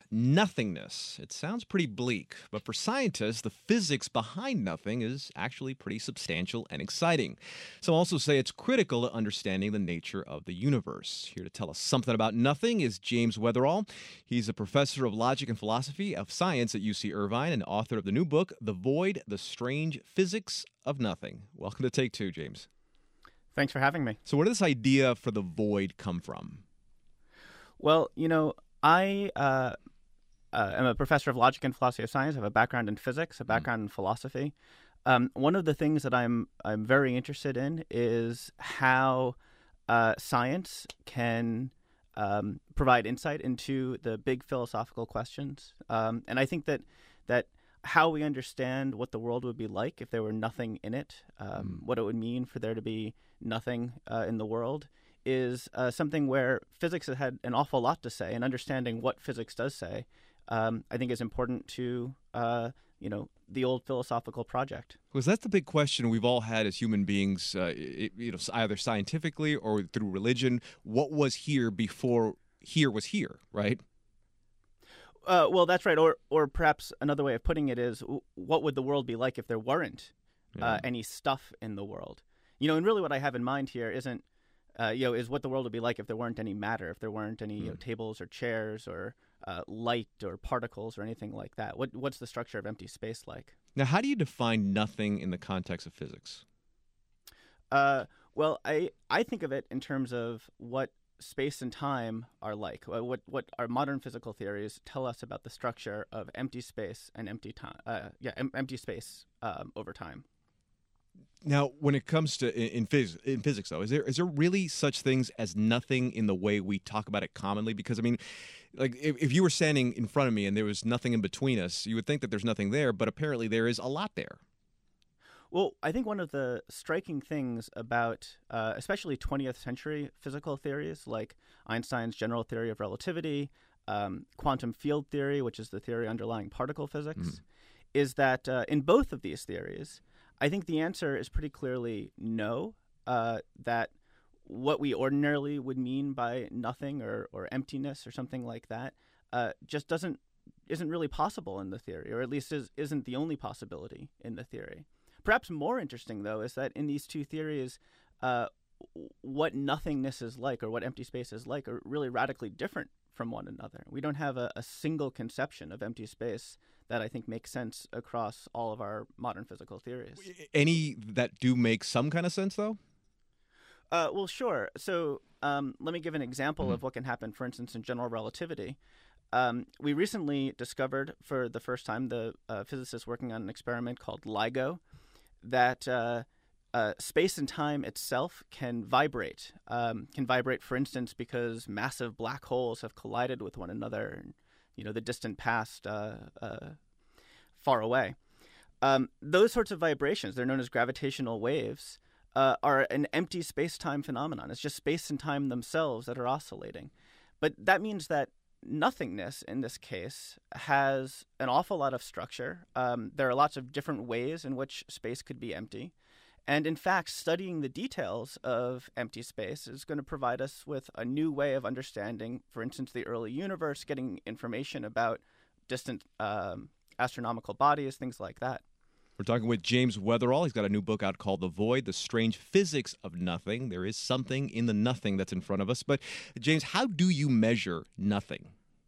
Nothingness. It sounds pretty bleak, but for scientists, the physics behind nothing is actually pretty substantial and exciting. Some also say it's critical to understanding the nature of the universe. Here to tell us something about nothing is James Weatherall. He's a professor of logic and philosophy of science at UC Irvine and author of the new book, The Void, The Strange Physics of Nothing. Welcome to Take Two, James. Thanks for having me. So where did this idea for the void come from? Well, I am a professor of logic and philosophy of science. I have a background in physics, a background in philosophy. One of the things that I'm very interested in is how science can provide insight into the big philosophical questions. And I think that how we understand what the world would be like if there were nothing in it, what it would mean for there to be nothing in the world, is something where physics has had an awful lot to say, and understanding what physics does say, I think is important to, the old philosophical project. Because that's the big question we've all had as human beings, either scientifically or through religion. What was here before here was here, right? Well, that's right. Or perhaps another way of putting it is, what would the world be like if there weren't any stuff in the world? And really what I have in mind here isn't, is what the world would be like if there weren't any matter, if there weren't any tables or chairs or light or particles or anything like that. What's the structure of empty space like? Now, how do you define nothing in the context of physics? Well, I think of it in terms of what space and time are like. What our modern physical theories tell us about the structure of empty space and empty time. Empty space over time. Now, when it comes to in physics, though, is there really such things as nothing in the way we talk about it commonly? Because I mean, like if you were standing in front of me and there was nothing in between us, you would think that there's nothing there, but apparently there is a lot there. Well, I think one of the striking things about especially 20th century physical theories like Einstein's general theory of relativity, quantum field theory, which is the theory underlying particle physics, is that in both of these theories, I think the answer is pretty clearly no, that what we ordinarily would mean by nothing or emptiness or something like that just isn't really possible in the theory, or at least isn't the only possibility in the theory. Perhaps more interesting, though, is that in these two theories, what nothingness is like or what empty space is like are really radically different from one another. We don't have a single conception of empty space that I think makes sense across all of our modern physical theories. Any that do make some kind of sense, though? Well, sure. So let me give an example of what can happen, for instance, in general relativity. We recently discovered for the first time, the physicists working on an experiment called LIGO, that space and time itself can vibrate. For instance, because massive black holes have collided with one another in, the distant past, far away. Those sorts of vibrations, they're known as gravitational waves, are an empty space-time phenomenon. It's just space and time themselves that are oscillating. But that means that nothingness in this case has an awful lot of structure. There are lots of different ways in which space could be empty. And in fact, studying the details of empty space is going to provide us with a new way of understanding, for instance, the early universe, getting information about distant astronomical bodies, things like that. We're talking with James Weatherall. He's got a new book out called The Void, The Strange Physics of Nothing. There is something in the nothing that's in front of us. But, James, how do you measure nothing?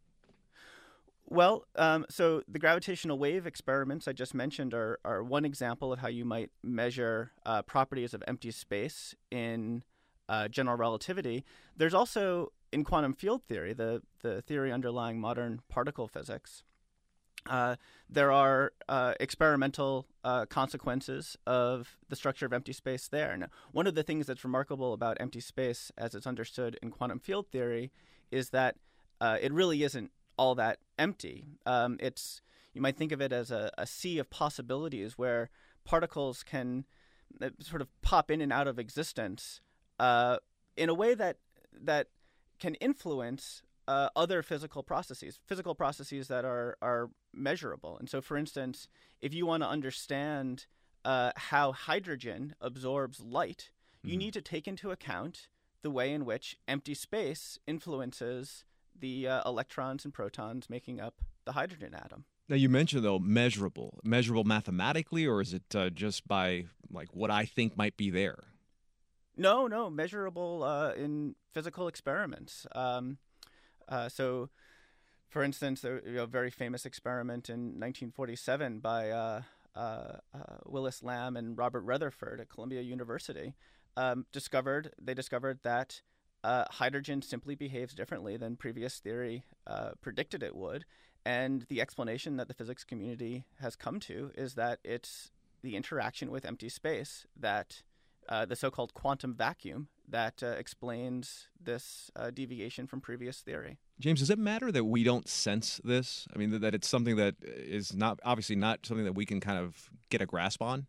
Well, so the gravitational wave experiments I just mentioned are one example of how you might measure properties of empty space in general relativity. There's also, in quantum field theory, the theory underlying modern particle physics, there are experimental consequences of the structure of empty space there. Now, one of the things that's remarkable about empty space as it's understood in quantum field theory is that it really isn't all that empty. You might think of it as a sea of possibilities where particles can sort of pop in and out of existence in a way that can influence other physical processes that are measurable. And so, for instance, if you want to understand how hydrogen absorbs light, you need to take into account the way in which empty space influences the electrons and protons making up the hydrogen atom. Now you mentioned though measurable mathematically, or is it just by like what I think might be there? No, measurable in physical experiments. So, for instance, a very famous experiment in 1947 by Willis Lamb and Robert Rutherford at Columbia University discovered that hydrogen simply behaves differently than previous theory predicted it would. And the explanation that the physics community has come to is that it's the interaction with empty space, that the so-called quantum vacuum, that explains this deviation from previous theory. James, does it matter that we don't sense this? I mean, that it's something that is not obviously not something that we can kind of get a grasp on?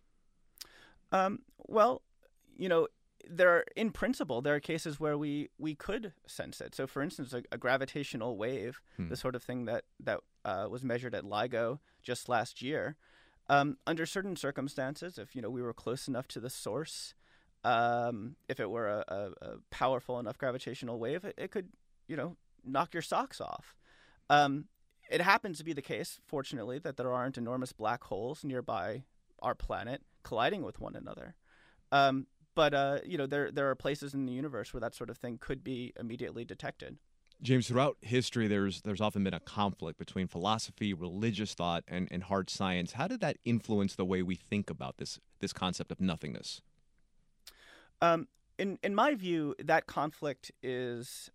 Well, in principle, there are cases where we could sense it. So, for instance, a gravitational wave, the sort of thing that was measured at LIGO just last year, under certain circumstances, if we were close enough to the source, if it were a powerful enough gravitational wave, it could knock your socks off. It happens to be the case, fortunately, that there aren't enormous black holes nearby our planet colliding with one another. But there are places in the universe where that sort of thing could be immediately detected. James, throughout history, there's often been a conflict between philosophy, religious thought, and hard science. How did that influence the way we think about this concept of nothingness? In my view, that conflict is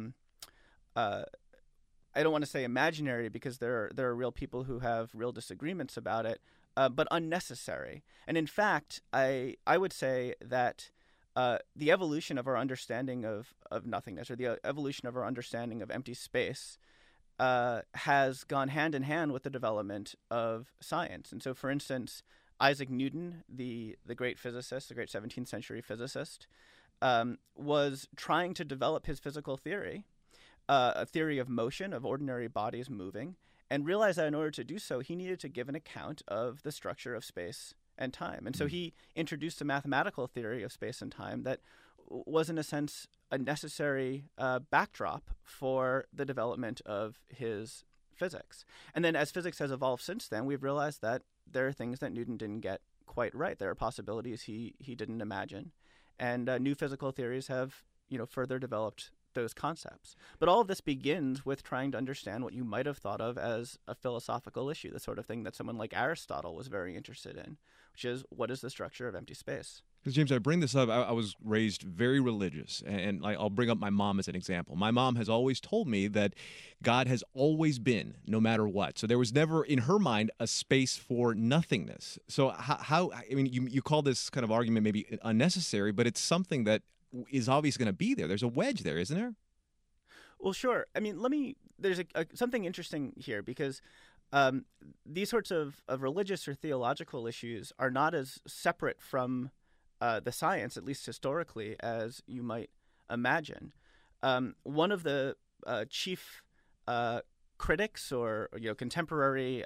I don't want to say imaginary, because there are real people who have real disagreements about it, but unnecessary. And in fact, I would say that the evolution of our understanding of nothingness, or the evolution of our understanding of empty space, has gone hand in hand with the development of science. And so, for instance, Isaac Newton, the great physicist, the great 17th century physicist, was trying to develop his physical theory, a theory of motion, of ordinary bodies moving, and realized that in order to do so, he needed to give an account of the structure of space and time. And so he introduced a mathematical theory of space and time that was, in a sense, a necessary backdrop for the development of his physics. And then as physics has evolved since then, we've realized that there are things that Newton didn't get quite right. There are possibilities he didn't imagine. And new physical theories have further developed those concepts. But all of this begins with trying to understand what you might have thought of as a philosophical issue, the sort of thing that someone like Aristotle was very interested in, which is, what is the structure of empty space? Because, James, I bring this up. I was raised very religious, and I'll bring up my mom as an example. My mom has always told me that God has always been, no matter what. So there was never, in her mind, a space for nothingness. So how I mean, you call this kind of argument maybe unnecessary, but it's something that is obviously going to be there. There's a wedge there, isn't there? Well, sure. I mean, there's something interesting here, because these sorts of religious or theological issues are not as separate from the science, at least historically, as you might imagine. One of the chief critics or contemporary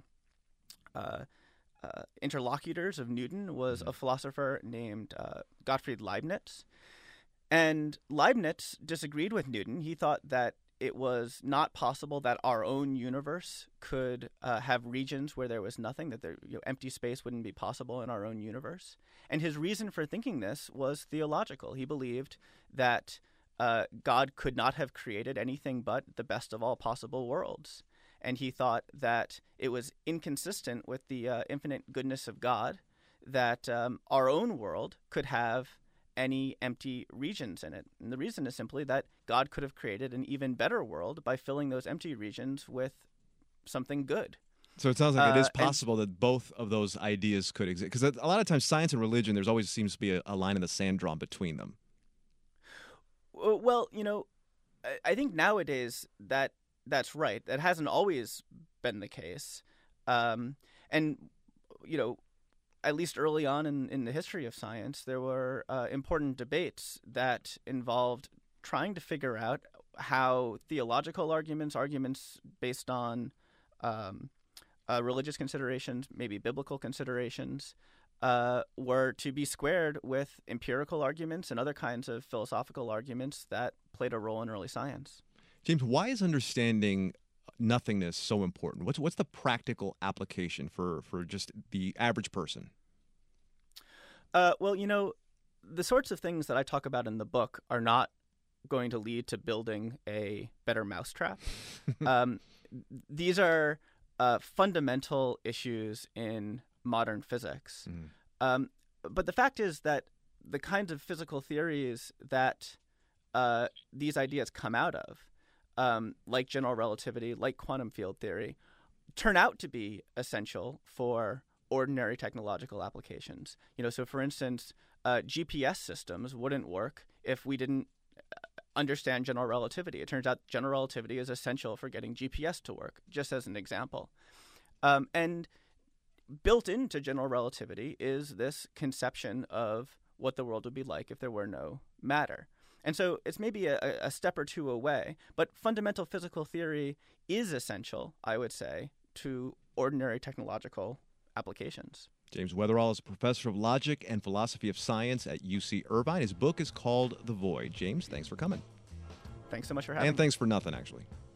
interlocutors of Newton was a philosopher named Gottfried Leibniz. And Leibniz disagreed with Newton. He thought that it was not possible that our own universe could have regions where there was nothing, that empty space wouldn't be possible in our own universe. And his reason for thinking this was theological. He believed that God could not have created anything but the best of all possible worlds. And he thought that it was inconsistent with the infinite goodness of God that our own world could have any empty regions in it. And the reason is simply that God could have created an even better world by filling those empty regions with something good. So it sounds like it is possible that both of those ideas could exist. Because a lot of times science and religion, there's always seems to be a line in the sand drawn between them. Well, I think nowadays that's right. That hasn't always been the case. At least early on in the history of science, there were important debates that involved trying to figure out how theological arguments based on religious considerations, maybe biblical considerations, were to be squared with empirical arguments and other kinds of philosophical arguments that played a role in early science. James, why is understanding nothingness so important? What's the practical application for just the average person? Well, the sorts of things that I talk about in the book are not going to lead to building a better mousetrap. These are fundamental issues in modern physics. But the fact is that the kinds of physical theories that these ideas come out of, like general relativity, like quantum field theory, turn out to be essential for ordinary technological applications. So for instance, GPS systems wouldn't work if we didn't understand general relativity. It turns out general relativity is essential for getting GPS to work, just as an example. And built into general relativity is this conception of what the world would be like if there were no matter. And so it's maybe a step or two away, but fundamental physical theory is essential, I would say, to ordinary technological applications. James Weatherall is a professor of logic and philosophy of science at UC Irvine. His book is called The Void. James, thanks for coming. Thanks so much for having me. And thanks for nothing, actually.